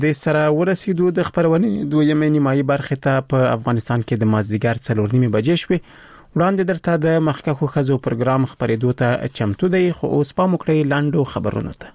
د سره ورسېدو د خبرونې دویمه نیمایي برخه ته په افغانستان کې د مازدیګر 4:30 بجې شوې. وړاندې درته د مخکښو خزو پروګرام خبرېدو ته چمتو دی، خو اوس پام وکړئ لاندو خبرونو ته.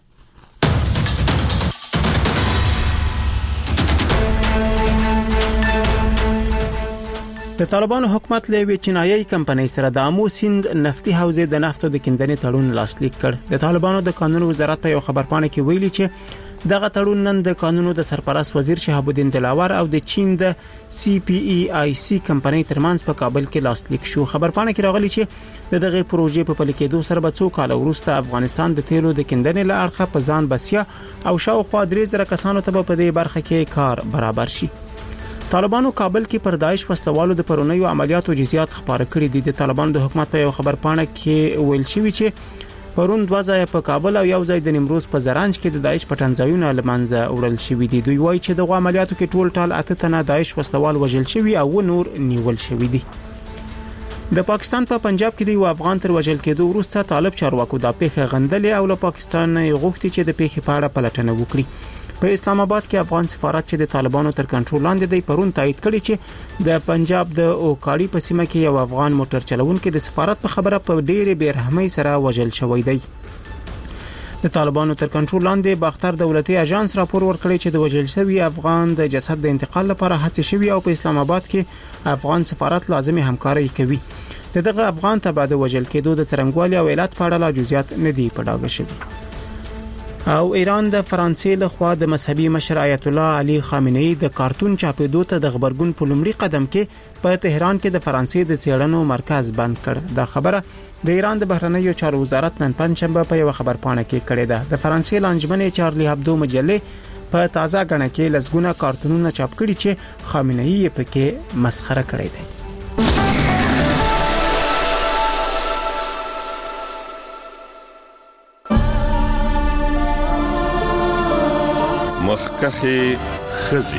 د طالبانو حکومت له وی چینایي کمپنۍ سره د امو سیند نفتي حوزې د نفتو د کیندنې تړون لاسلیک کړ. د طالبانو د قانون وزارت یو خبرپاڼه کې ویلي چې دغه تړون نن د قانونو د سرپرست وزیر شهاب الدین دلاور او د چین د CPEIC کمپنۍ ترمنځ په کابل کې لاسلیک شو. خبرپاڼه کې راغلي چې دغه پروژې په پلي کېدو سره به څو کال وروسته افغانستان د تیلو د کیندنې له اړخه په ځان بسیا او شاوخوا 3000 کسانو ته په دې برخه کې کار برابر شي. طالبانو کابل کې پر داعش وسلوالو د پرونیو عملیاتو جزئیات خبر کړي دي. د طالبانو د حکومت په یو خبرپاڼه کې ویل شوی چې پرون 2 ځای په کابل او یو ځای د نیمروز په زرنج کې د داعش پټنځایونه لمنځه وړل شوی دي. دوی وایي چې دغه عملیاتو کې ټول 8 تنه داعش وسلوال وژل شوی او نور نیول شوی دي. د پاکستان په پنجاب کې د یو افغان تر وژل کېدو وروسته طالب چارواکو د پیښه غندلې او له پاکستان غوښتي چې د پیښې په اړه پلټنه وکړي. په اسلام آباد کې افغان سفارت چې د طالبانو تر کنټرول لاندې دی پرون تایید کړی چې د پنجاب د اوکاړي په سیمه کې یو افغان موټر چلوونکی د سفارت په خبره په ډېرې بیرحمۍ سره وژل شوی دی. د طالبانو تر کنټرول لاندې باختر دولتي اژانس راپور ورکړی چې د وژل شوی افغان د جسد د انتقال لپاره هڅه شوی او په اسلام آباد کې افغان سفارت لازمي همکاري کوي. دغه افغان ته بعد وژل کېدو د څرنګوالي او علت په اړه لا جزئیات نه دی په ډاګه شوی. او ایران د فرانسې له خوا د مذهبي مشر آیت الله علي خامنه‌ای د کارتون چاپېدو ته د خبرګون په لومړي قدم کې په تهران کې د فرانسې د څېړنو مرکز بند کړ. دا خبره د ایران د بهرنیو چارو وزارت نن پنځشنبه په یو خبرپاڼه کې کړې ده. د فرانسې لانجمنې چارلی هبدو مجلې په تازه غڼه کې لسګونه کارتونونه چاپ کړي چې خامنه‌ای یې پکې مسخره کړې ده. مخکخي خزي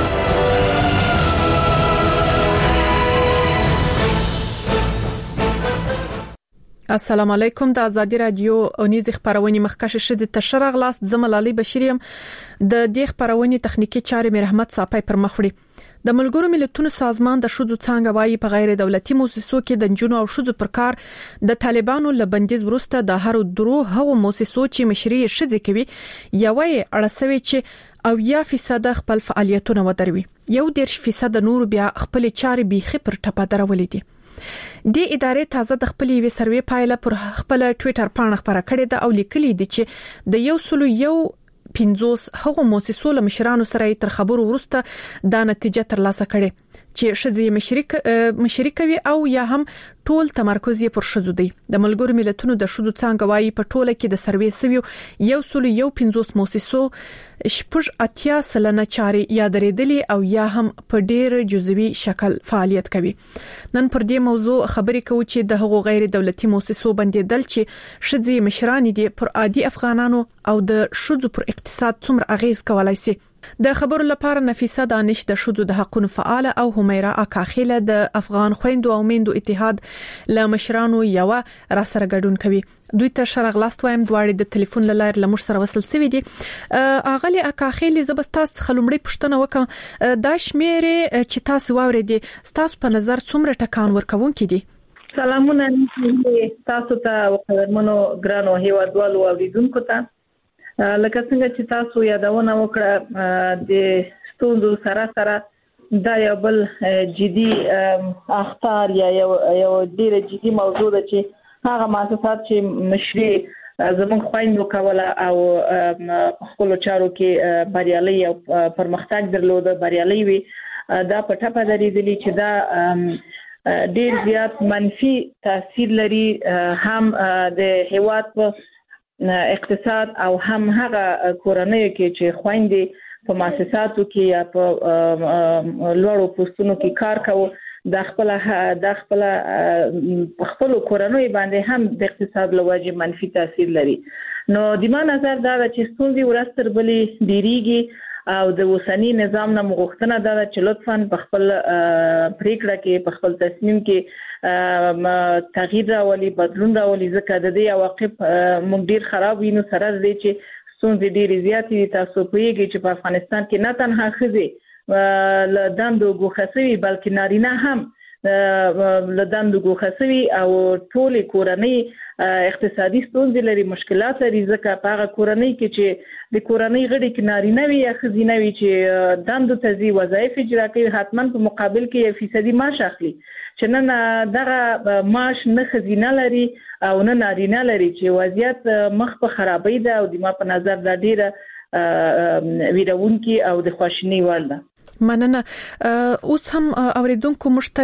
السلام علیکم. د ازادي رادیو اونیز خبرونه مخکشه شدي تشرغ لاس زملالي بشریم د دې خبرونه تخنیکی چارې مې رحمت صاحب پر مخوړي. د ملګرو ملتونو سازمان د شذو څنګه وایي په غیر دولتي مؤسسو کې د جنونو او شذو پر کار د طالبانو لبندیز وروسته د هر درو هغو مؤسسو چې مشري شذې کوي یوې اړسوي چې او 1% خپل فعالیتونه ودروي. 1% نور بیا خپل چارې بيخي پر ټپه درولې دي. د ادارې تازه د خپل وی سروې پایله پر خپل ټوئیټر باندې خبره کړې ده او لیکلي دي چې د 150 هغو مؤسسو له مشرانو سره تر خبرو وروسته دا نتیجه ترلاسه کړي چې شذې مشري کوي او یا هم ټول تمرکز یې پر شذو دی. د ملګرو ملتونو د شذو څنګه وایي په ټوله کې د سروې سویو 150 مؤسسو 80% چاري یا درېدلې او یا هم په ډېر جزوي شکل فعالیت کوي. نن پر دې موضوع خبرې کوو چې د هغو غیر دولتي مؤسسو بندیدل چې شذې مشران دي پر عادي افغانانو او د شذو پر اقتصاد څومره اغیز کولای شي. د خبرو لپاره نفیسه دانش د شذو د حقوقو فعال او همیرا اکاخیله د افغان خويندو او میندو اتحاد ل مشرانو یو را سره ګډون کوي. دوی ته شرغلاست وایم دواړي د ټلیفون لاره لمر سره وصل سوي دي. اغلی اکاخیله زبستاس خلمړي پښتنه وکم دا شمیره چې تاسو واورېدي تاسو په نظر څومره ټکان ورکون کړي؟ سلامونه تاسو ته وقدرمنو ګرانو هیوادوالو اوریدونکو ته. لکه څنګه چې تاسو یادونه وکړه د ستوندو سره دا یو بل جدي اخطار یا یو ډیر جدي موضوع ده چې هغه مؤسسات چې مشري زموږ خويندو کوله او خپل چارو کې بریالي او پرمختګ درلوده بریالي وي دا په ټاپه درېدلی چې دا ډیر زیات منفي تاثیر لري هم د هیواد په اقتصاد او هم هغه کورنۍ کې چې خويندې په مؤسساتو کې یا په لوړو پوسټونو کې کار کوي د خپل کورنۍ باندې هم د اقتصاد لوجه منفي تاثیر لري. نو د ما نظر دا چې ستونزې ورستر بلې ډیریږي او د وسنی نظام نه مغوښتنه دا چې لطفاً په خپل پریکړه کې په خپل تصمیم کې تغییر راولي بدلون راولي ځکه د دې عواقب موږ ډیر خراب وینو سره دې چې ستونزې ډېرې زیاتې دي. تاسو پوهیږئ چې په افغانستان کې نه تنها ښځې له دندو ګوښه شوي بلکې نارینه هم له دندو ګوښه شوي او ټولې کورنۍ اقتصادي ستونزې لري، مشکلات لري، ځکه په هغه کورنۍ کې چې د کورنۍ غړي کې نارینه وي یا ښځینه وي چې دندو ته ځي، وظایف اجرا کوي، حتما په مقابل کې 1% معاش اخلي، چې نن دغه معاش نه ښځینه لري او نه نارینه لري، چې وضعیت مخ په خرابۍ ده او د ما په نظر دا ډیره ویرونکي او د خواشینۍ وړ ده. مننه. اوس هم اوریدونکو مشته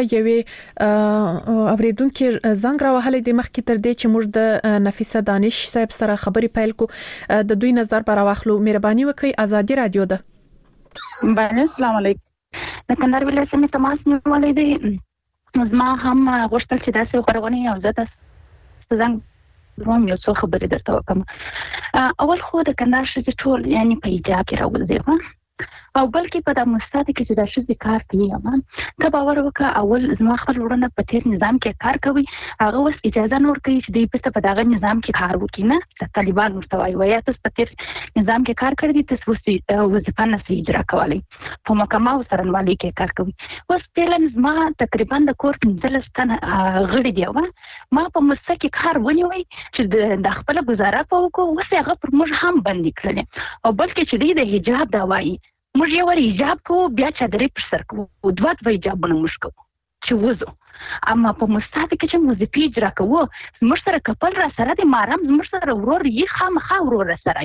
یوې اوریدونکو زنګ راوهلې د مخ کې تر دې چې موږ د نفیسه دانش صاحب سره خبري پیل کو د دوی نظر پر واخلو. مهرباني وکړئ. آزادي رادیو ده. بله السلام علیکم. د کندهار ولایت سمې تماس نیولې دي. زما هم غوښتل چې داسې خبرونه او زه تاسو زنګ روم یو څه خبرې درته وکم. اول خو د کندهار شې ټول یعنی په ایجاب کې راوځي او بلکې په د مستعد کې چې د شذ کار کوي امان ته باور وکړه. اول زما خپل ورونه په تیر نظام کې کار کوي، هغه اوس اجازه نور کوي چې دوی په دغه نظام کې کار وکړي نه. د طالبان ورته وایي تاسو په تیر نظام کې کار کړی دي، تاسو وظیفه نه اجرا کولای، په محکمه او سرنوالي کې کار کوي. اوس پلان زما تقریبا د کور 15 تن غړي دی ما په مسته کې کار ونیوي چې د خپل گزاره په وکړو. اوس هغه پر موږ هم باندې کړل او بلکې چې د حجاب دا وایي موږ یو حجاب کو بیا چادرې پر سر کو دوه حجابونه موږ کو چې وځو. اما په مستعد کې چې وظیفه اجرا کوو موږ سره کپل را سره د مارم موږ سره ورور یې خامخا ورور سره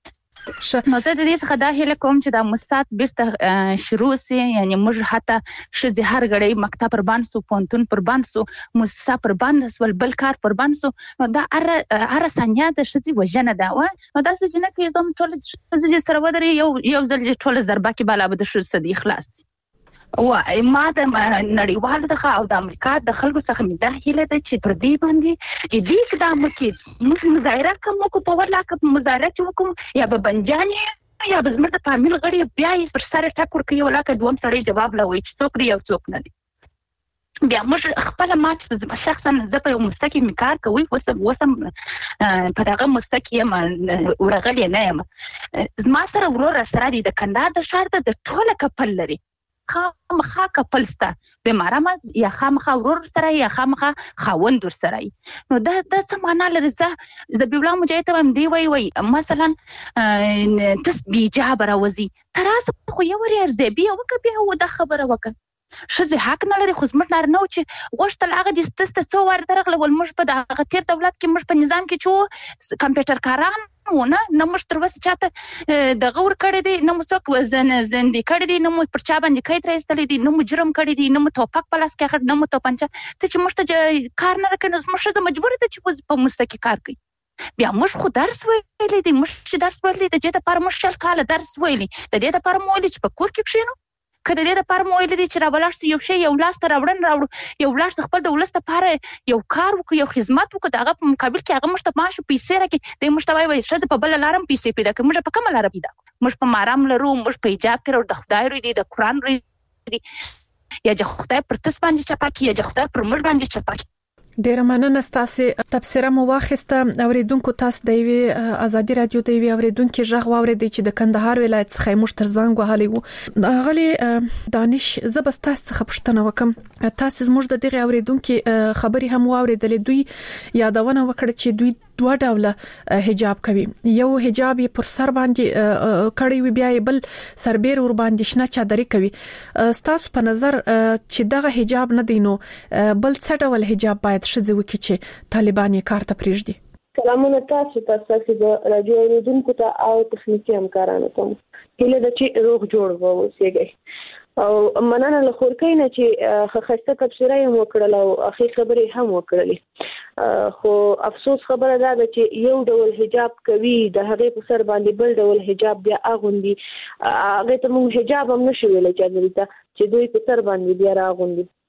نو زه د دې څخه دا هیله کوم چې دا مستعد بیرته شروع سي، یعنی موږ حتی شذ هر غړي مکتب پر باندې سو، پونتون پر باندې سو، مؤسسه پر باندې سو، بل کار پر باندې سو. نو دا ار ثانیه د شذ وجنه دا و نو دا چې نه کې کوم ټول د سره ودري یو ځل ټول ضربه کې بالا به د شذ صدی خلاص وای. ما د نړیوال دغه او د امریکا د خلکو څخه مې دا هیله ده چې پر دې باندې دې اقدام وکړي. موږ مظاهره کوم کو په ورلا کوم مظاهره وکړو یا به بنجاني یا به زموږ د فامیل غړي بیا یې پر سره ټاکور کوي ولاکه دوم سړی جواب لوي چې څوک دی او څوک نه دی. بیا موږ خپل ماچ شخصا زه په مستقیم کار کوي وسم په دغه مستقیم ورغلی نه یم. ما سره ورور سره دی د کندهار د شهر د ټوله کپل لري، خامخا کپل ستا بیمارم یا خامخا ورور سره یا خامخا خاوند سره. نو دا څه معنا لري؟ زه بیولا مجاهد هم دی وای مثلا تس بیجاب راوځي تراس خو یو ور ارزبي او کبي او د خبره وکړه شذ حق نه لري. خو زموږ نارنه چې غوښتل هغه د ستست څو ور درغله ول موږ په دغه تیر دولت کې موږ په نظام کې چې کمپیوټر کاران ونه نه موږ تر وسه چاته د غور کړی دی، نه موږ زندې کړی دی، نه موږ پر چا باندې کید راستلې دي، نه موږ جرم کړی دی، نه موږ توپک پلاس کې اخر، نه موږ توپنچه ته چې موږ ته کار نه راکنه موږ مجبور دي چې په مستقی کار کوي. بیا موږ خو درس ویلې دي، موږ درس ویلې د دې لپاره موږ شل کال درس ویلې د دې لپاره مو ویلې چې په کور کې کښینو کله دې لپاره مو ویلې دي چې راولاشت یو شی یو لاس ته راوړو یو لاس خپل د ولست لپاره یو کار وکړو یو خدمت وکړو دغه په مقابل کې هغه مشته معاش پیسې راکې د مشته وای شته په بل لارم پیسې پیدا کوي. موږ په کومه لار پیدا کوو؟ موږ په مارام لرو، موږ په حجاب کې ورو د خدای ری دي د قران ری دي یا د خدای پر تس باندې چپاکی یا د خدای پر موږ باندې چپاکی. ډیر مننه ستاسو تبصره مو واخیسته. اوریدونکو تاسو د وی ازادي رادیو د وی اوریدونکو ژغ واوریدي چې د کندهار ولایت څخه مشتر زنګ وهلی وو. غلي دانش زبستاس څخه پښتنه وکم تاسو زموږ د دغه اوریدونکو خبري هم واوریدلې. دوی یادونه وکړه چې دوی دوه ډوله حجاب کوي، یو حجاب پر سر باندې کړی وي بیا بل سربیر ور باندې شنه چادرې کوي. تاسو په نظر چې دغه حجاب نه دینو بل څه ډول حجاب باید شذ وکړي چې طالبان یې کار ته پریږدي؟ سلامونه تاسو ته د رادیو اوریدونکو ته او تخنیکی همکارانو ته هیله ده چې روغ جوړ ووسیږي او مننه له خورکۍ نه چې خسته تبصره یې وکړل او اخی خبرې هم وکړلې. خو افسوس خبره ده چې یو ډول حجاب کوي د هغې په سر باندې بل ډول حجاب بیا اغوندي. هغې ته موږ حجاب هم نشو ویلی چې دوی په سر باندې بیا راغوندي.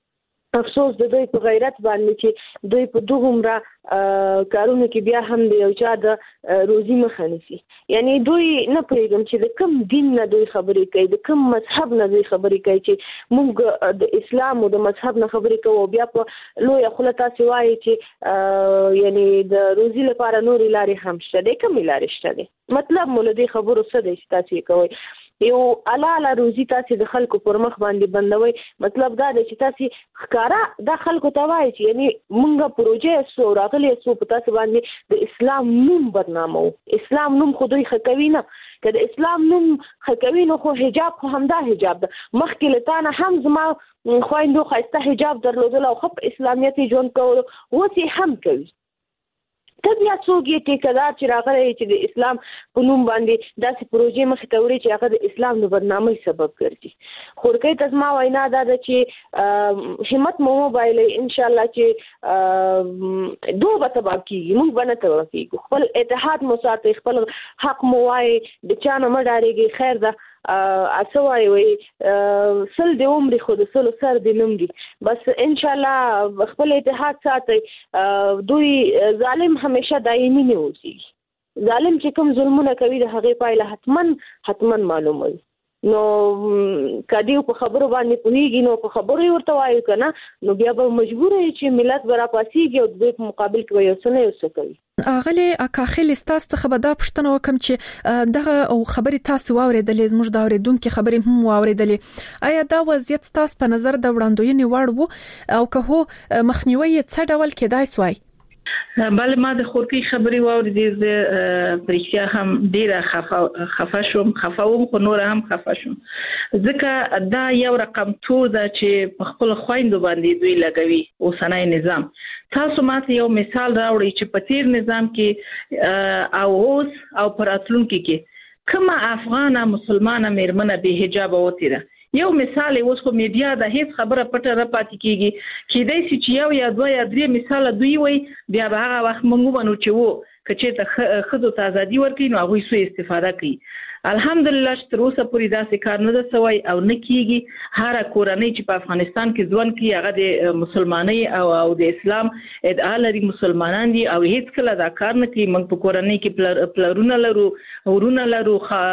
افسوس د دوی په غیرت باندې چې دوی په دومره کارونو کې بیا هم د یو چا د روزي مخه نیسي. یعنی دوی نه پوهیږم چې د کوم دین نه دوی خبرې کوي، د کوم مذهب نه دوی خبرې کوي چې موږ د اسلام او د مذهب نه خبرې کوو، بیا په لویه خوله تاسې وایي چې یعنی د روزي لپاره نورې لارې هم شته دي. کومې لارې شته دي؟ مطلب مو له دې خبرو څه دی چې تاسې کوئ؟ یو الاله روزي تاسې د خلکو پر مخ باندې بندوي. مطلب دا دی چې تاسې ښکارا د خلکو ته وایي چې یعنی مونږ پروژه سو راغلي سو په تاسې باندې د اسلام نوم بدنامو. اسلام نوم خو دوی ښه کوي نه، که د اسلام نوم ښه کوي نو خو حجاب خو همدا حجاب ده. مخکې له تا نه هم زما خویندو ښایسته حجاب درلودل او ښه په اسلامیت یې ژوند کولو، اوس یې هم کوي. ته بیا څوک یې ټیکهدار چې راغلی چې د اسلام په نوم باندې داسې پروژې مخې ته وړي چې هغه د اسلام د بدنامۍ سبب ګرځي. خورکۍ ته زما وینا دا ده چې همت مو وبایلئ، انشاءالله چې دوه به تباه کېږي، موږ به نه تباه کېږو. خپل اتحاد مو ساتئ، خپل حق مو وایئ، د چا نه مه ډارېږئ. خیر ده څه وایي سل د عمرې خو د سلو سر د نوم دي. بس انشاءالله خپل اتحاد ساتئ. دوی ظالم همیشه دایمي نه اوسېږي. ظالم چې کوم ظلمونه کوي د هغې پایله حتما معلوموي. نو کدی په خبرو باندې پوهیږي نو په خبرو ورته وایو کنه، نو بیا به مجبور یې چې ملت برا پاسيږي او د دوی په مقابل کې یو څه نه یو څه کوي. اغلی اکاخیل ستاسو څخه به دا پوښتنه وکم چې دغه او خبرې تاسو واوریدلې، زموږ د اوریدونکو خبرې هم واوریدلې، آیا دا وضعیت تاسو په نظر د وړاندوینې وړ وو او که هو مخنیوي څه ډول کېدای سوای؟ بله ما د خورکۍ خبرې واوریدې، زه پرېښتیا هم ډېره خفه شوم، خفه خو نور هم خفه شوم، ځکه دا یو رقم تور ده چې په خپل خویندو باندې دوی لګوي اوسنی نظام. تاسو ماته یو مثال راوړئ چې په تیر نظام کې او اوس او په راتلونکي کې کومه افغانه مسلمانه میرمنه بې حجابه وتېده. یو مثال اوس خو میډیا د هیڅ خبره پټه را پاتې کیږي، کېدای شي چې یو یا دوه یا درې مثال دوی وي، بیا به هغه وخت موږ ومنو چې وو که چېرته ښځو ته ازادي ورکړي نو هغوی سوء استفاده کوي. الحمدلله چې تر اوسه پورې داسې کار نه ده سوی او نه کیږي. هره کورنۍ چې په افغانستان کې ژوند کوي هغه د مسلمانۍ او د اسلام ادعا لري، مسلمانان دي او هیڅ کله دا کار نه کوي. موږ په کورنۍ کې پلرونه لرو، ورونه لرو،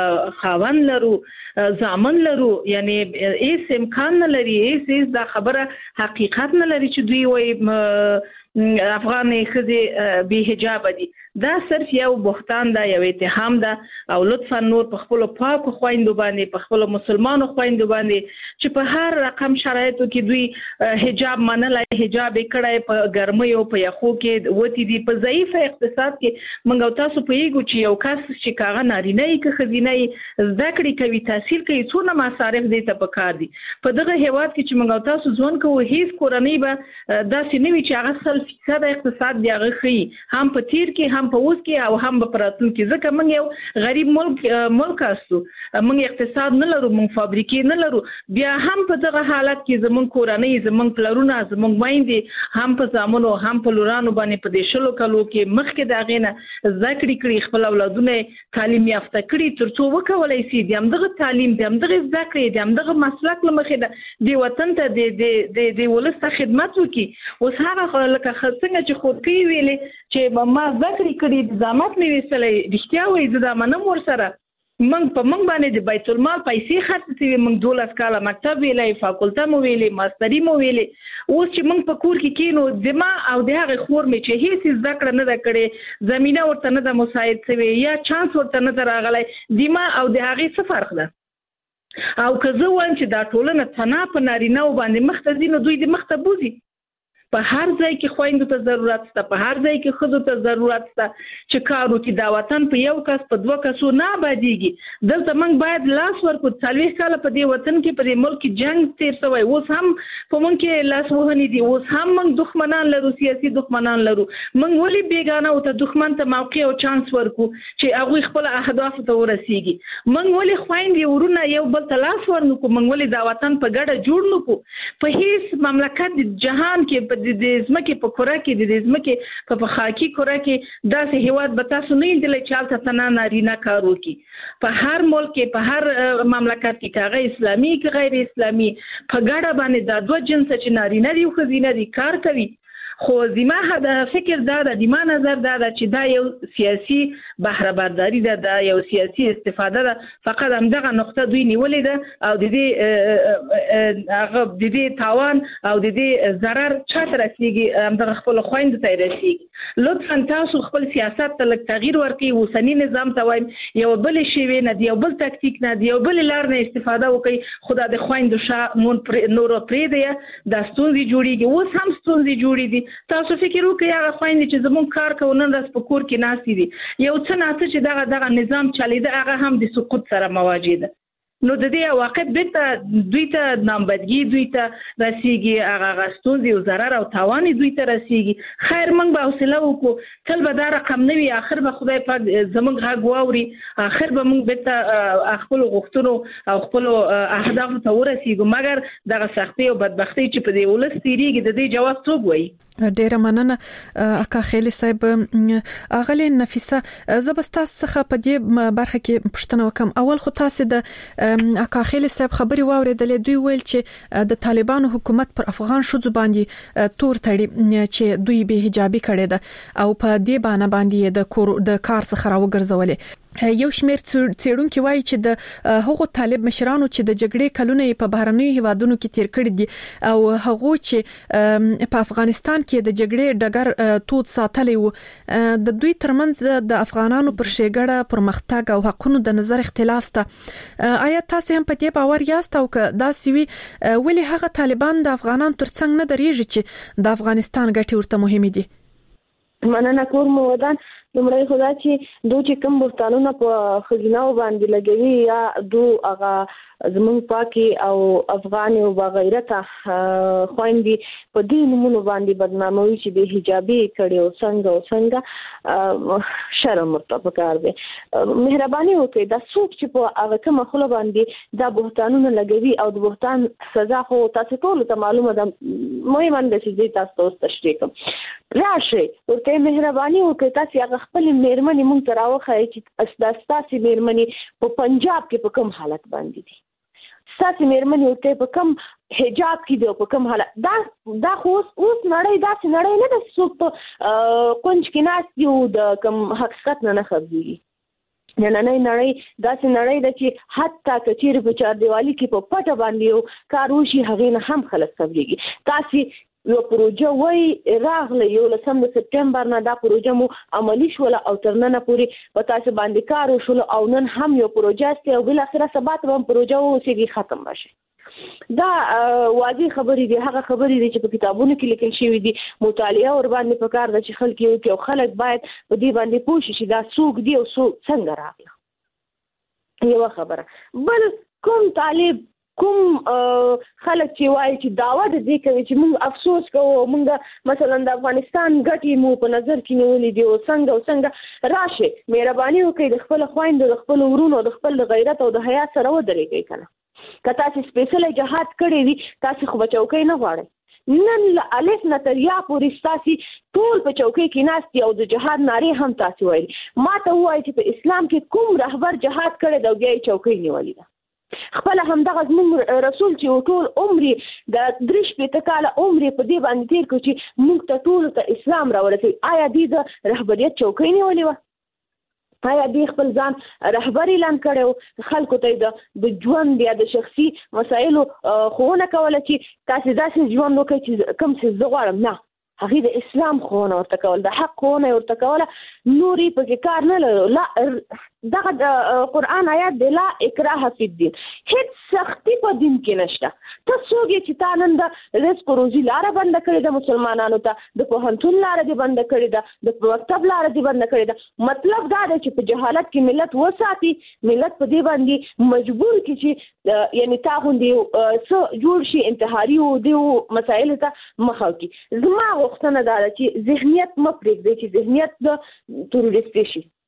خاوند لرو، زامن لرو، یعنی هیڅ امکان نه لري، هیڅ دا خبره حقیقت نه لري چې دوی وایي افغانې ښځې بې حجابه دي. دا صرف یو بهتان ده، یو اتهام ده او لطفا نور په خپل پاکو خويندو باندې، په خپل مسلمانو خويندو باندې چې په هر رقم شرایطو کې دوی حجاب منلای، حجاب کړای، په ګرمۍ او په یخو کې وتی دي، په ضعیف اقتصاد کې موږ تاسو په یو چې یو کس چې کاغه نارینه کې خزینه زده کړې کوي، تحصیل کوي، څونه مصارف دي ته پکار دي. په دغه هیواد کې چې موږ تاسو ځون کوو هیڅ کورنۍ به داسې نه وي چې هغه 100% اقتصاد دی هغه خي، هم په تیر کې هم په اوس کې او هم په راتلونکي کې، ځکه موږ یو غریب ملک اسو، موږ اقتصاد نه لرو، موږ فابریکې نه لرو. بیا هم په دغه حالت کې زمونږ کورنۍ، زمونږ پلرونه، زمونږ میندې هم په زامنو هم په لورانو باندې په دې شلو کلو کې مخکې د هغې نه زده کړې خپل اولادونه تعلیم یافته کړي تر څو وکولی شي د همدغه تعلیم، د همدغه زده کړې، د همدغه مسلک له مخې د وطن ته د ولس ته خدمت وکړي. اوس هغه لکه څنګه چې خورکۍ ویلې چې ما زده کړې کړي، زحمت مې ویستلی، رښتیا وایي زه دا منم ورسره. موږ باندې د بیت المال پیسې خرڅ شوې، موږ 12 کاله مکتب ویلی، فاکولته مو ویلی، ماستري مو ویلی. اوس چې موږ په کور کې کینو د ما او د هغې خور مې چې هیڅ زده کړه نه ده کړې، زمینه ورته نه ده مساعد شوې یا چانس ورته نه ده راغلی، د ما او د هغې څه فرق ده؟ او که زه وایم چې دا ټولنه تنها په نارینه‌و باندې مخ ته ځي نو دوی د مخ ته بوځي. په هر ځای کې خویندو ته ضرورت شته، په هر ځای کې ښځو ته ضرورت شته چې کار وکړي. دا وطن په یو کس په 2 کسو نه آبادېږي. دلته موږ باید لاس ورکړو. 40 کاله په دې وطن کې په دې ملک کې جنګ تیر شوی، اوس هم په موږ کې لاس وهنې دي، اوس هم موږ دښمنان لرو، سیاسي دښمنان لرو. موږ ولې بیګانه او ته دښمن ته موقع او چانس ورکړو چې هغوی خپل اهدافو ته ورسیږي؟ موږ ولې خویندې ورونه یو بل ته لاس ورنکړو؟ موږ ولې دا وطن په ګډه جوړ نکړو؟ په هیڅ مملکت د جهان کې په د ځمکې په کره کې د ځمکې په خاکي کره کې داسې هیواد به تاسو نه اندل چې حالت تنا نارینه کار وکي په هر ملک په هر مملکت کې کاغه اسلامي کې غیر اسلامي په ګډه باندې د دوه جنس چې نارینه دی او خزینه دی کار کوي خو زما هدا فکر دا د ما نظر دا چې دا یو سیاسي بهره برداری ده د یو سیاسي استفاده ده فقط همدغه نقطه دوی نیولې ده او د دې تاوان او د دې ضرر چاته رسیږي همدغه خپل خويند ته رسیږي لطفا تاسو خپل سیاست ته لږ تغییر ورکړئ وسنی نظام ته وایم یو بل شی نه دی یو بل تکتیک نه دی یو بل لار نه استفاده وکړي خدا د خويند شاه نور پرې دی د ستونزې جوړیږي اوس هم ستونزې جوړې دي تاسو فکر وکړئ هغه خويند چې زمون کار کوونن راس په کور کې ناسي دي یو څه ناسه چې دغه نظام چلیده هغه هم د سقوط سره مواجه ده نو د دې عواقب به دوی ته نامبدګي دوی ته رسیږي هغه غستون او ضرر او تاوان دوی ته رسیږي خیر موږ به حوصله وکړو تل به دا رقم نه وي اخر به خدای پاک زموږ غږ واوري اخر به موږ به خپل غوښتنو او خپل اهداف ته ورسیږو مګر دغه سختي او بدبختی چې په دې ولس تیریږي د دې جواز څوک وایي ډیره مننه اکا خیلی صاحب اغلی نفیسه زبستا څخه په دې برخه کې پښتنه وکم اول خو تاسو د اکا خیلی صاحب خبري واوریدلې دوی ویل چې د طالبانو حکومت پر افغان شوزو باندې تور تړي چې دوی به حجابي کړي ده او په دې باندې د کار څخه راوګرځولې یو شمیر څېړونکو وایي چې د هغو طالب مشرانو چې د جګړې کلونه په بهرنیو هیوادونو کې تیر کړي دي او هغه چې په افغانستان کې د جګړې ډګر تود ساتلې وو د دوی ترمنځ د افغانانو پر شېګړه پرمختګ او حقونو د نظر اختلاف سته آیا تاسو هم په دې باور یاست او که دا سوي ولې هغه طالبان د افغانانو ترڅنګ نه درېږي چې د افغانستان ګټې ورته مهمه دي مننه کور مو ودان لمړی خدا چې دوی چې کوم بوتانونه په خزینه باندې لګوي یا هغه زمون پاکي او افغان او بغیرته خويندې په دې نمونه باندې بدناموي چې به حجابي کړي او څنګه شرم مرتبه کار دي مهرباني وکړئ دا څوک چې په هغه کوم خپل باندې دا بوتانونه لګوي او د بوتان سزا خو تاسو ټول ته معلومه ده مې باندې چې تاسو تشریح کوم راشي ورته مهرباني وکړئ تاسو هغه خپل میرمنې مونږ ته راوخی چې اساسي میرمنې په پنجاب کې په کوم حالت باندې دي ساتي میرمنې ورته په کوم حجاب کې دی په کوم حالت دا خو اوس نړۍ داسې نړۍ نه ده څوک په کونج کې ناست دی او د کوم حقیقت نه خبرېږي نننۍ نړۍ داسې نړۍ ده چې حتی کچېرې په چاردیوالي کې په پټه باندې یو کار وشي هغې نه هم خلک خبرېږي تاسې یو پروژه وای راغله یو لسم سپټمبر نه دا پروژه مو عملی شول او تر نن پورې په تاسو باندې کار وشول او نن هم یو پروژه است او بل اخره سبا ته هم پروژه وسیږي ختم بشي دا واضح خبرې دي هغه خبرې دي چې په کتابونو کې لیکل شوی دي مطالعه ور باندې پکار ده چې خلک یو کې خلک باید په دې باندې پوه شي چې دا څوک دی او څنګه راغله یو خبره بل کوم طالب کوم خلک چې وایي چې داوا د دې کوي چې موږ افسوس کوو موږ مثلا د افغانستان ګټې مو په نظر کې نیولې دي او څنګه راشه مهرباني وکړئ د خپل خويندو د خپل ورونو د خپل غیرت او د حیا سره ودرېږئ کنه که تاسو سپیشل جهاد کړی وي تاسو خو بچوکې نه غواړئ نن له الف نه تر یا پورې تاسو ټول په چوکۍ کې ناست او د جهاد نارې هم تاسو وایي ما ته وایي چې په اسلام کې کوم رهبر جهاد کړی دا بیا چوکۍ نیولې ده خپل همدغه زموږ رسول چې ټول عمر د درش په تکاله عمر په دې باندې تیر کړ چې موږ ته ټول ته اسلام راورسېد آیا دې د رهبریت چوکۍ نیولې و آیا دې خپل ځان رهبر اعلان کړو خلکو ته د ژوند یا د شخصي مسایلو خوونه کوله چې تاسو داسې ژوند وکړئ چې کوم څه زه غواړم نه هغه د اسلام خوونه ورته کول د حق خوونه ورته کوله نوري په کار نه لرو لا دغه د قران آیات دی لا اکراه فی الدین هیڅ سختی په دین کې نشته ته څوک چې تا نن د رزق روزي لاره بند کړې ده مسلمانانو ته د پوهنتون لاره دی بند کړې ده د مکتب لاره دی بند کړې ده مطلب دا دی چې په جهالت کې ملت وساتي ملت په دې باندې مجبور کی چې یعنی تا غوندي څو جوړ شي انتحاري او دی مسائل ته مخاو کی زما غوښتنه دا ده چې ذهنیت مپرېږدي چې ذهنیت د تروریستي شي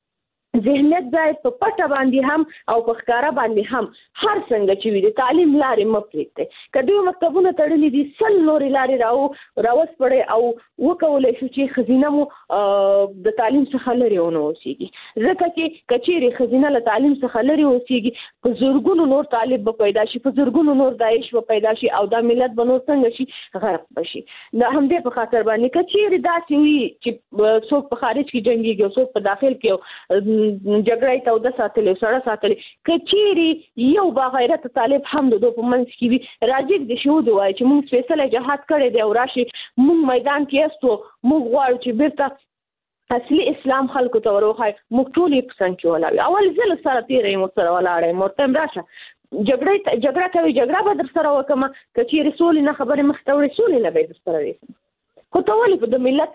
ذهنیت باید په پټه باندې هم او په ښکارا باندې هم هر څنګه چې وي د تعلیم لارې مپریږدي کدی مکتبونه تړلې دي سل نورې لارې راوس پړې او وکولای شو چې خزینه مو د تعلیم څخه لري ونه اوسېږي ځکه چې کچېری خزینه له تعلیم څخه لري اوسېږي په زورګونو نور طالب به پیدا شي په زورګونو نور داعش به پیدا شي او دا ملت به نور څنګه شي غرق بشي دا هم دې په خاطر باندې کچېری داسې وي چې څوک په خارج کې جنگيږي او څوک په داخل کې جګړه ته د ساتلې سره ساتلې کچيري یو باغیرت طالب هم د دوه په منځ کې وي راځي د شهود وای چې موږ فیصله جهاد کړی دی او راشي موږ میدان کې استو موږ غواړو چې بیرته اصلي اسلام خلکو ته وروخای موږ ټول یې پسند کې ولاړ اول ځل سره تیرې مو سره ولاړې مرتم راشه جګړه کوي جګړه به در سره وکم کچيري سولې نه خبره مختوري سولې نه به در سره وي خو ته ولې د ملت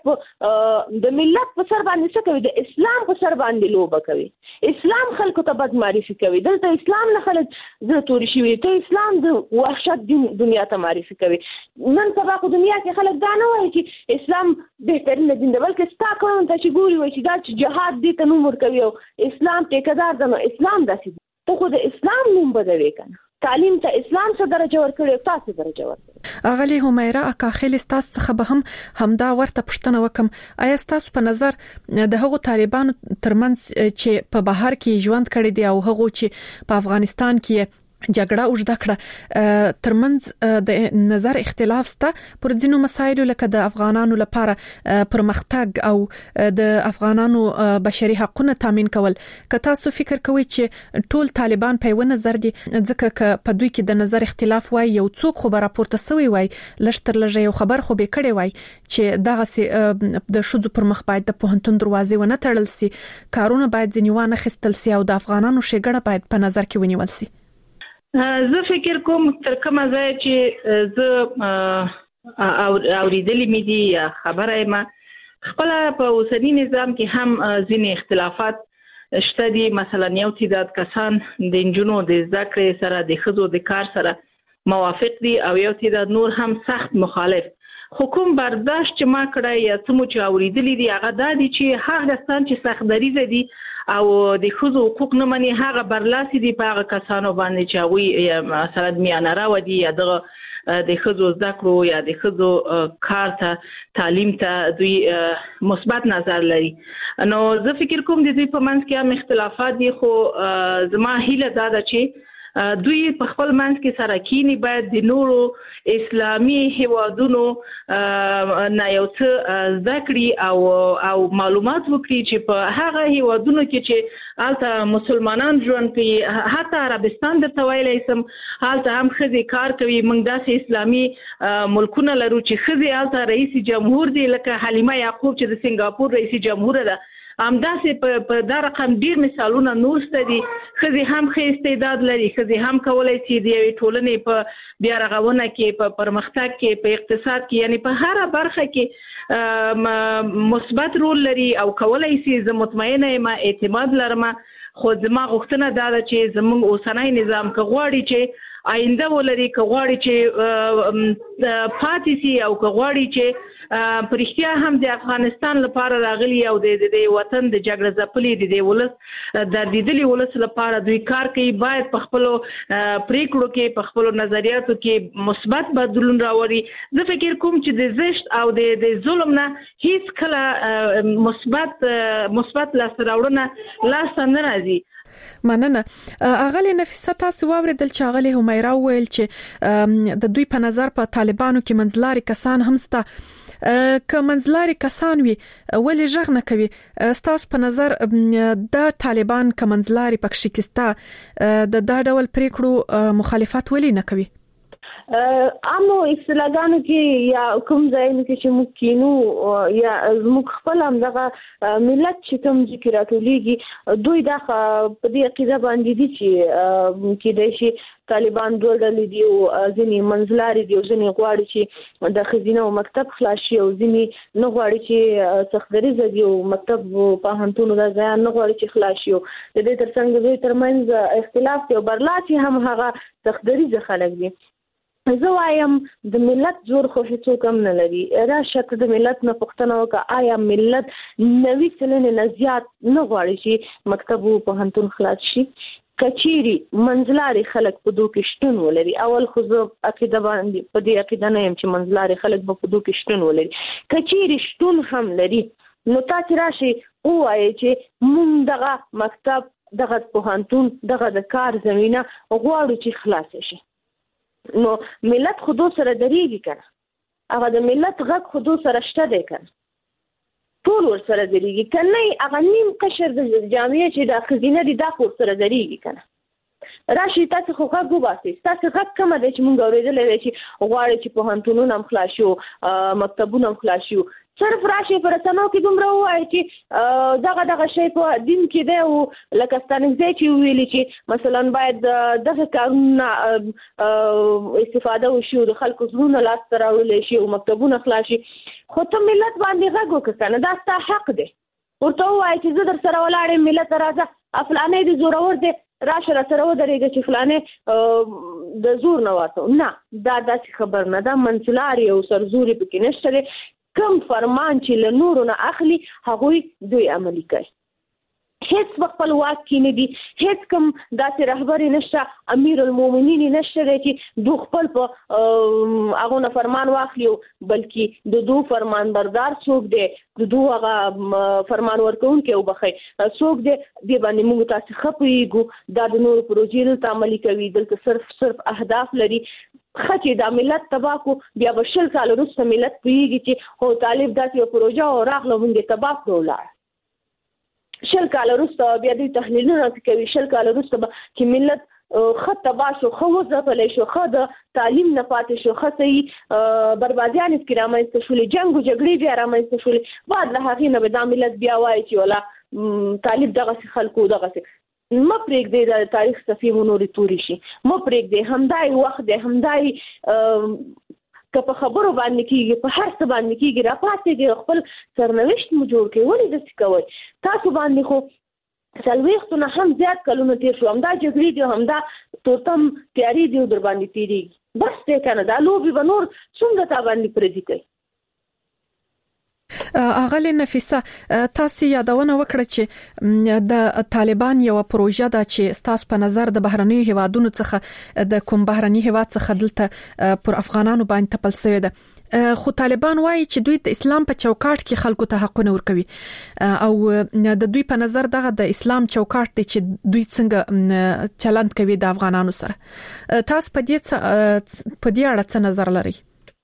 په سر باندې څه کوي د اسلام په سر باندې لوبه کوي اسلام خلکو ته بد معرفي کوي دلته اسلام نه خلک زه توري شي ته اسلام د وحشت دنیا ته معرفي کوي نن سبا په دنیا کې خلک دا نه وایي چې اسلام بهترین دین دی بلکې ستا کوم ته چې ګوري وایي چې دا چې جهاد دي ته نوم ورکوي او اسلام ټیکدار ده نو اسلام داسې ته خو د اسلام نوم بدوي کنه تعلیم ته اسلام څخه درجه ورکړي او تاسو درجه ورکړي اغلی همیرا اکاخیل تاسو څخه به هم دا ورته پښتنه وکم آیا تاسو په نظر د هغو طالبانو ترمنځ چې په بهر کې ژوند کړي دي او هغو چې په افغانستان کې جګړه اوږده کړه ترمنځ د نظر اختلاف سته پر ځینو مسایلو لکه د افغانانو لپاره پرمختګ او د افغانانو بشري حقوقونه تامین کول که تاسو فکر کوئ چې ټول طالبان په یو نظر دي ځکه په دوی کې د نظر اختلاف وای یو څوک خو راپورته سوی وای لشتر لږه یو خبر خو به کړي وای چې دغه د شذو پر مخ باید د پوهنتون دروازې ونه تړل سي کارونه باید ځنیوانه خستل سي او د افغانانو شګړه باید په نظر کې ونیول سي زه فکر کوم تر کومه ځای چې زه اوریدلې مې دي یا خبره ما خپل په اوسنی نظام کې هم ځینې اختلافات شته دي مثلا یو تعداد کسان د انجونو د ذکر سره د خزو د کار سره موافق دي او یو تعداد نور هم سخت مخالف حکومت برداشت چې ما کړی یا څه مو چې اوریدلې دي هغه دا دي چې هغه ستان چې سخت دریزه دي او د خزو حقوق نه مني هغه برلاسي دي په هغه کسانو باندې چې هغه مثلا میانه راو دي یا د خزو ذکر یا د خزو کار ته تعلیم ته دوی مثبت نظر لري نو زه فکر کوم د دوی په منځ کې هم اختلافات دي خو زما هیله دا ده چې دوی په خپل منځ کې سره کینی باید د نورو اسلامي هیوادونو نه یو څه ذکرې او معلومات وکړي چې په هغه هیوادونو کې چې البته مسلمانان ژوند کوي حتی عربستان د تویلې سم حالته هم خزي کار کوي موږ داسې اسلامي ملکونه لرو چې خزي البته رئیس جمهور دی لکه حلیمه یعقوب چې د سنگاپور رئیس جمهور ده همداسې په دا رقم ډیر مثالونه نور ستدي دي خزي هم ښه استعداد لري خزي هم کولای شي د ټولنې په بیا رغونه کې په پرمختګ کې په اقتصاد کې یعنی په هر برخه کې مثبت رول لري او کولای شي زه مطمئنه یم اعتماد لرم خو زما غوښتنه دا ده چې زموږ اوسنۍ نظام کغواړي چې آینده ولري کغواړي چې پاتې سي او کغواړي چې پرختیا هم د افغانستان لپاره راغلي او د وطن د جګړه ځپلې د ولس د دیدلي ولس لپاره دوی کار کوي باید په خپل پریکړو کې په خپل نظریاتو کې مثبت بدلون راوړي زه فکر کوم چې د زشت او د ظلم نه هیڅ کله مثبت لاس راوړنه لاس نه راځي مننه اغلی نفیسه تاسو واوریدل چې اغلی همیرا ویل چې د دوی په نظر په طالبانو کې منځلاري کسان هم ستا که منځلاري کسان وي ولې ژغ نه کوي تاسو په نظر د طالبان که منځلاري پکې کېستا د دا ډول پریکړو مخالفت ولې نه کوي امو اصطلاحګانو کې یا کوم ځایونو کې چې موږ کینو یا موږ خپل هم دغه ملت چې کوم ذکر راټولېږي دوی دا په دې عقیده باندې دي چې کېدای شي طالبان دوه ډلې دي او ځینې منځلاري دي او ځینې غواړي چې د ښځینه او مکتب خلاص شي او ځینې نه غواړي چې سختدریزه دي او مکتب پوهنتون د ځای نه غواړي چې خلاص شي د دې ترڅنګ دوی ترمنځ اختلاف دی او برلاسي هم هغه سختدریزه خلک دي زه وایم د ملت زور خو هیڅوک هم نه لري. راشه ته د ملت نه پوښتنه وکړه آیا ملت 90 سلنې نه زیات نه غواړي چې مکتب او پوهنتون خلاص شي؟ کچيري منځلاري خلک په دوه کې شتون ولري. اول خو زه عقیده باندې په دې عقیده نه یم چې منځلاري خلک په دوه کې شتون ولري. کچيري شتون هم لري نو تاسو راشي وایي چې مونږ دغه مکتب دغه پوهنتون دغه د کار زمينه غواړو چې خلاص شي. نو ملت خودو سره دریږي کنه، هغه د ملت غږ خودو سره شته دی کنه، ټول ور سره دریږي کنه. هغه نیم قشر د جامعې چې د خزینه دي دا ور سره دریږي کنه. راشي تاسو خو غږ وباسئ، تاسو غږ کوم دی چې مونږ اورېدل دي چې غواړي چې پوهنتونونه هم خلاص شو، مکتبونه هم خلاص شو. صرف راشي پر سمو کې دومره وایي چې دغه شی په دین کې دی او لکه ستانګزی چې ویلي چې مثلا باید دغه کارونه استفاده وشي د خلکو زړونه لاس ته راوړل شي او مکتبونه خلاص شي. خو ته ملت باندې غږ وکړه کنه، دا ستا حق دی. ورته وایي چې زه در سره ولاړم ملت راځه افلانې دي زورور دی راشه را سره ودرېږه چې فلانې د زور نه واته. نه دا داسې خبر نه ده، منځلاري او سرزوري پکې نشته دی. کم فرمان چې له نورو نه اخلي هغوی دوی عملي کوي. هیڅ خپل واک کې نه دي، هیڅ کوم داسې رهبر نشته، امیر المؤمنین نشته چې دو خپل په هغه نه فرمان واخلي، بلکې د دو فرمان بردار څوک دی، د دو هغه فرمان ورکوونکی او بخي څوک دی. دی باندې موږ تاسو خپېږو دا د نورو پروژې دلته عملي کوي، دلته صرف اهداف لري. خچې دا ملت تباہ کو بیا به 20 کال وروسته ملت پیږي چې هو طالب داسې یو پروژه او راغله موږ تباہ کړو ولاړ. 20 کال وروسته بیا دوی تحلیلونه کوي، 20 کال وروسته چې ملت خط تباہ شو، خو ځپلې شو، خو د تعلیم نه پاتې شو، خو صحیح بربادیان اسکی رامنځته شولې، جنگ او جګړې بیا رامنځته شولې. بعد له هغې نه به دا ملت بیا وایي چې ولا طالب دغسې خلکو دغسې ما پرېږدي د تاریخ صفحې مو نورې تورې شي، ما پرېږدي همدای وخت دی، همدای که په خبرو باندې کېږي په هر څه باندې کېږي راپاڅېږي خپل سرنوشت مو جوړ کړئ. ولې داسې کوئ؟ تاسو باندې خو 40 نه هم زیات کلونه تېر شو، همدا جګړې دي، همدا تورتم تیاري دي او در باندې تېرېږي. بس دی که نه دا لوبې به نور څومره تا باندې پردي کوي. اغلی نفیسه تاسو یادونه وکړه چې د طالبان یو پروژه ده چې تاسو په نظر د بهرنیو هیوادونو څخه د کوم بهرنی هیواد څخه دلته پر افغانانو باندې تپل شوی ده، خو طالبان وایي چې دوی د اسلام په چوکاټ کې خلکو ته حقونه ورکوي او د دوی په نظر دغه د اسلام چوکاټ دی چې دوی څنګه چلند کوي د افغانانو سره. تاسو په دې اړه څه نظر لرئ؟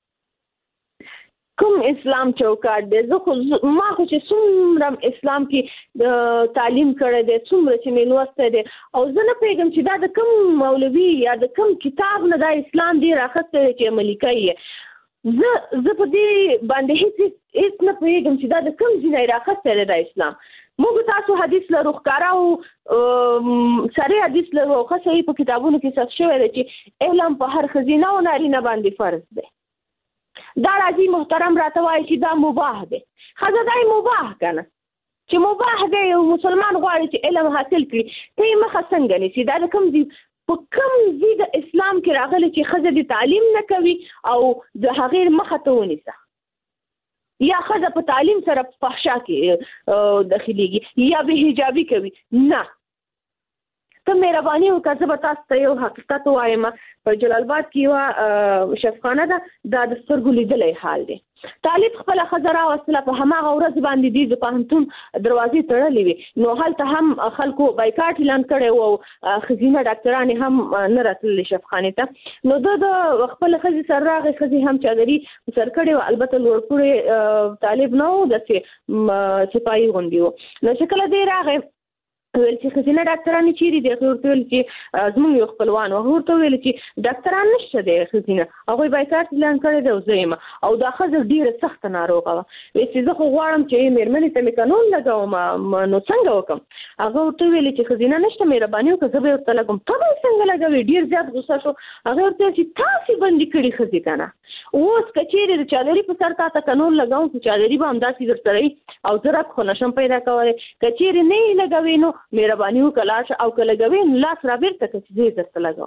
کوم اسلام چوکاټ دی؟ زه خو ما خو چې څومره اسلام کې تعلیم کړی دی، څومره چې مې لوستی دی، او زه نه پوهېږم چې دا د کوم مولوي یا د کوم کتاب نه دا اسلام دی راخستی دی چې عملي کوي. زه په دې باندې هیڅ نه پوهېږم چې دا د کوم ځای راخستی دی دا اسلام. موږ تاسو حدیث لرو ښکاره او سړی حدیث لرو او ښه صحیح په کتابونو کې ثبت شوی دی چې علم په هر ښځینه او نارینه باندې فرض دی. دا راځي محترم راته وایي چې دا مباح دی. ښځه دا مباح کنه چې مباح دی، یو مسلمان غواړي چې علم حاصل کړي، ته یې مخه څنګه نیسي؟ دا د کوم ځای په کوم ځای د اسلام کې راغلی چې ښځه د تعلیم نه کوي او د هغې مخه ته ونیسه، یا ښځه په تعلیم سره په فحشا کې داخليږي یا به حجابي کوي؟ نه، ته مهرباني وکړه. زه به تاسو ته یو حقیقت وایم. په جلال آباد کې یوه شفخانه ده، دا د سترګو لیدلی حال دی. طالب خپله ښځه راوستله، په هماغه ورځ باندې دوی د پوهنتون دروازې تړلې وې، نو هلته هم خلکو بایکاټ اعلان کړی و او ښځینه ډاکټرانې هم نه راتللې شفخانې ته. نو ده د خپله ښځې سره راغی، ښځې هم چادري سر کړې وه، البته لوړپوړی طالب نه و، داسې سپایي غوندې و. نو چې کله دی راغی ویل چې ښځینه ډاکټرانې چیرې دي؟ هغې ورته ویل چې زموږ یو خپلوان و. هغه ورته ویل چې ډاکټران نشته دی ښځینه، هغوی بایکاټ اعلان کړی دی او زه یم. او دا ښځه ډېره سخته ناروغه وه، ویل چې زه خو غواړم چې مېرمنې ته مې قانون لګوم، نو څنګه وکړم؟ هغه ورته ویل چې ښځینه نشته، مهرباني وکړه زه به یې ورته لګوم. ته به یې څنګه لګوې؟ ډېر زیات غوسه شو. هغې ورته ویل چې تاسې بندي کړي ښځې که نه، اوس که چیرې د چادري په سر تا ته قانون لګوم خو چادري به همداسې در سره وي او زه رب خو نشم پیدا کولی. که چیرې نه یې لګوې نو مهرباني وکړه لاړ شه، او که لګوې نو لاس را بېرته کړه چې زه یې درته لګوم.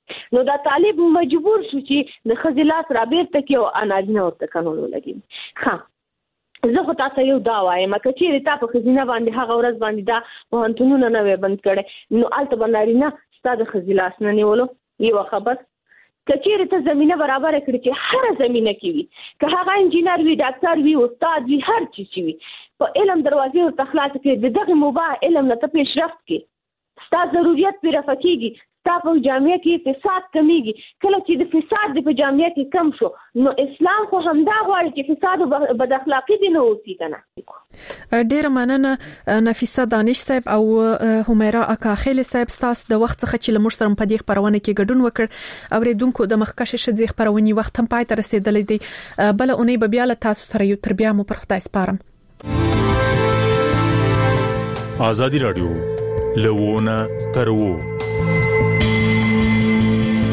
نو دا طالب مجبور شو چې د خزلات رابطه کې او انارینه ورته قانون ولګي. ها زه خو تاسو یو دا وایم چې تا په خزینه باندې هغه ورځ باندې دا وهنتونونه نه بند کړي نو الته بنارینه ستاسو خزلاس نه نیولو یو خبر کچېره ته زمينه برابر کړی چې هر زمينه کې وي که هغه انجینر وي ډاکټر وي استاد وي هر چی وي په علم دروازې او تخلاص کې دغه مباح علم نه ته پیشرفت کې ستاسو ضرورت پر رفقېږي تاسو جامعه کې فساد کمیږي کله چې د فساد په جامعه کې کم شو نو اسلام خو همدا غواړي چې فساد او بد اخلاقی دي نه وسی کنه. ډیر مننه نفیسه دانش صاحب او همیرا اکاخیل صاحب تاسو د وخت څخه چې لمر سره په دې خبرونه کې ګډون وکړ اوریدونکو د مخکشه شې خبرونی وخت هم پای ته رسیدلې دی بل اونۍ به بیا له تاسو سره یو تربیه مو پر خدای سپارم. آزادی رادیو لوونه ترو